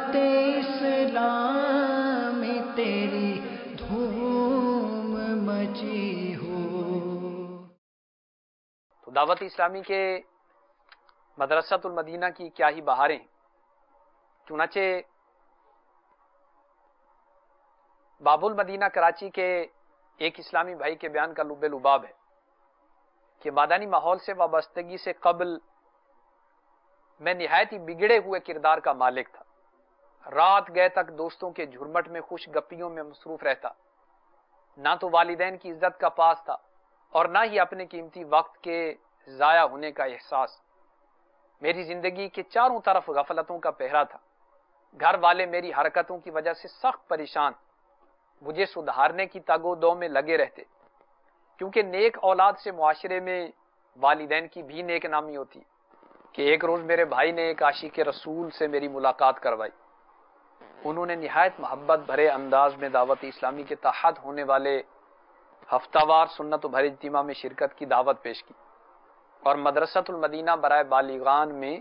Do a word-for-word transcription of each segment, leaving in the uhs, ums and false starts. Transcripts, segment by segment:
دعوت اسلام تیری دھوم مچی ہو۔ تو دعوت اسلامی کے مدرسۃ المدینہ کی کیا ہی بہاریں ہیں۔ چنانچہ باب المدینہ کراچی کے ایک اسلامی بھائی کے بیان کا لب لباب ہے کہ مادانی ماحول سے وابستگی سے قبل میں نہایت ہی بگڑے ہوئے کردار کا مالک تھا۔ رات گئے تک دوستوں کے جھرمٹ میں خوش گپیوں میں مصروف رہتا، نہ تو والدین کی عزت کا پاس تھا اور نہ ہی اپنے قیمتی وقت کے ضائع ہونے کا احساس۔ میری زندگی کے چاروں طرف غفلتوں کا پہرا تھا۔ گھر والے میری حرکتوں کی وجہ سے سخت پریشان، مجھے سدھارنے کی تگ و دو میں لگے رہتے، کیونکہ نیک اولاد سے معاشرے میں والدین کی بھی نیک نامی ہوتی کہ ایک روز میرے بھائی نے ایک عاشق رسول سے میری ملاقات کروائی۔ انہوں نے نہایت محبت بھرے انداز میں دعوت اسلامی کے تحت ہونے والے ہفتہ وار سنت و بھر اجتماع میں شرکت کی دعوت پیش کی اور مدرسۃ المدینہ برائے بالغان میں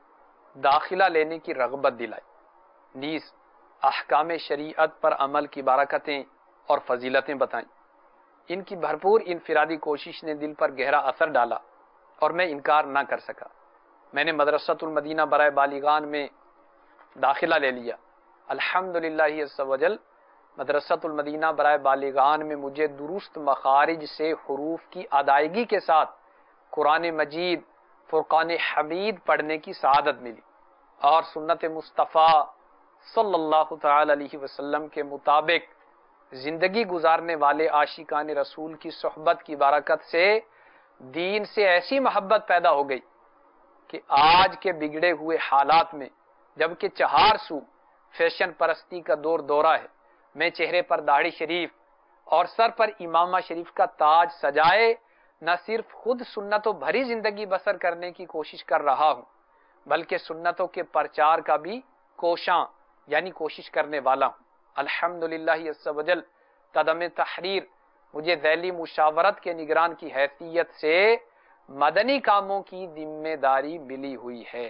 داخلہ لینے کی رغبت دلائی، نیز احکام شریعت پر عمل کی برکتیں اور فضیلتیں بتائیں۔ ان کی بھرپور انفرادی کوشش نے دل پر گہرا اثر ڈالا اور میں انکار نہ کر سکا۔ میں نے مدرسۃ المدینہ برائے بالغان میں داخلہ لے لیا۔ الحمدللہ عز وجل مدرسۃ المدینہ برائے بالغان میں مجھے درست مخارج سے حروف کی ادائیگی کے ساتھ قرآن مجید فرقان حمید پڑھنے کی سعادت ملی اور سنت مصطفیٰ صلی اللہ تعالی علیہ وسلم کے مطابق زندگی گزارنے والے عاشقان رسول کی صحبت کی برکت سے دین سے ایسی محبت پیدا ہو گئی کہ آج کے بگڑے ہوئے حالات میں جبکہ چہار سو فیشن پرستی کا دور دورہ ہے، میں چہرے پر داڑھی شریف اور سر پر امامہ شریف کا تاج سجائے نہ صرف خود سنتوں بھری زندگی بسر کرنے کی کوشش کر رہا ہوں بلکہ سنتوں کے پرچار کا بھی کوشاں یعنی کوشش کرنے والا ہوں۔ الحمدللہ عز وجل قدم تحریر مجھے ذیلی مشاورت کے نگران کی حیثیت سے مدنی کاموں کی ذمہ داری ملی ہوئی ہے۔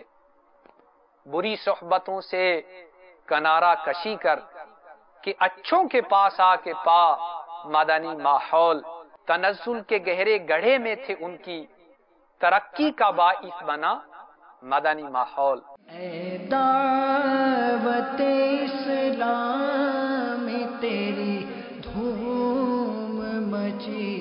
بری صحبتوں سے کنارہ کشی کر کہ اچھوں کے پاس آ کے پا مدنی ماحول، تنزل کے گہرے گڑھے میں تھے ان کی، ترقی کا باعث بنا مدنی ماحول۔ اے دعوت اسلام تیری دھوم مچی